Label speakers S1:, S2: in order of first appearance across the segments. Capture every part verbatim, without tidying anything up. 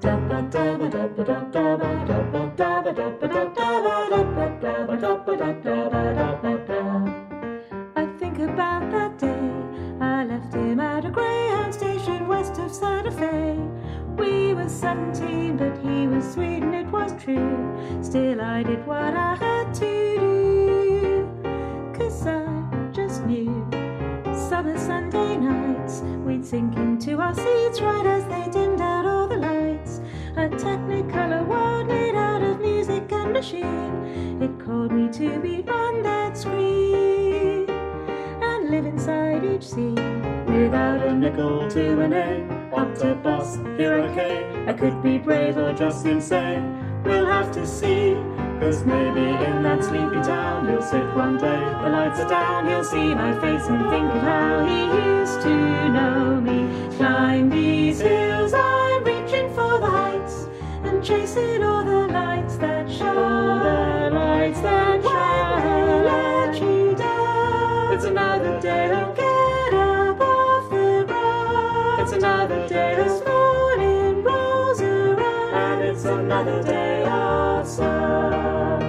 S1: think about that day I left him at a Greyhound station west of Santa Fe. We were seventeen, but he was sweet and it was true. Still I did what I had to do, 'cause I just knew. Summer Sunday nights, we'd sink into our seats right as they dimmed out all the lights. A technicolor world made out of music and machine. It called me to be on that screen and live inside each scene.
S2: Without a nickel to a name, octopus, here I came. I could be brave or just insane, we'll have to see. 'Cause maybe in that sleepy town he'll sit one day, the lights are down, he'll see my face and think of how he used to know me. Climb these hills, I'm reaching for the heights and chasing all the lights that shine, the lights that shine. Let you down. It's another day, I'll get up off the ground. It's another day, this morning rolls around, and it's another day of sun.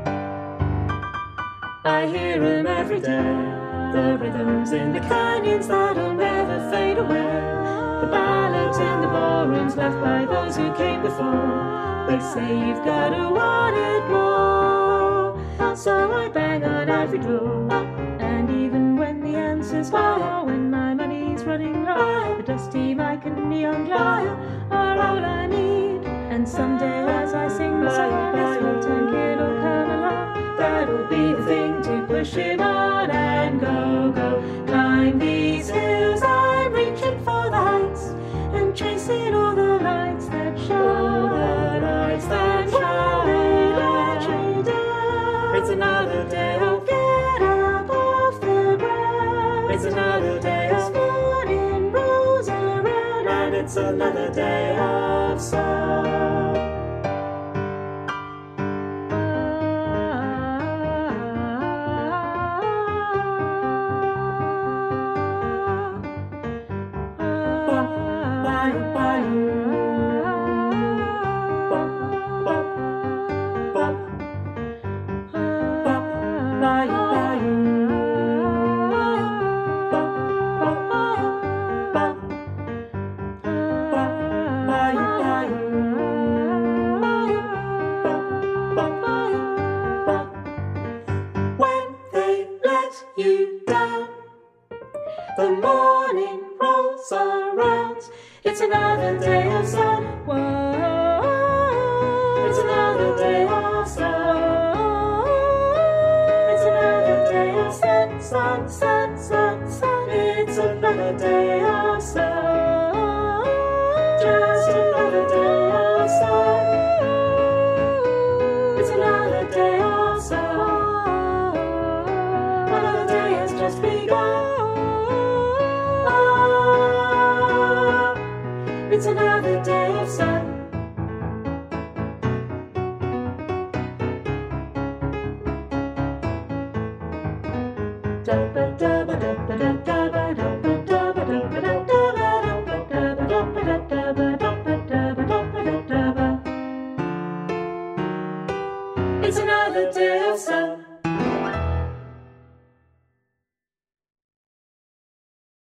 S2: I hear him every day, the rhythms in the canyons that'll never fade away, the ballads in the ballrooms left by those who came before. They say you've gotta want it more, so I bang on every door. And even when the answer's fire, when my money's running low, the dusty mic and neon glow are all I need. And someday as I sing the song, this old tank it'll come along. That'll be the thing to push him on and go, go. Climb these hills, I'm reaching for the heights and chasing all the lights that shine, the lights that shine. Let you down. It's another day, I'll get up off the ground. It's another day, this morning rolls around, and it's another day of sun. You down, the morning rolls around. It's another day of sun. Whoa, it's another day of sun. It's another day of sun, sun, sun, sun, sun. It's another day of sun. Just another day of sun. It's another day of sun. Just begun. Oh, it's another day of sun. It's another day of sun.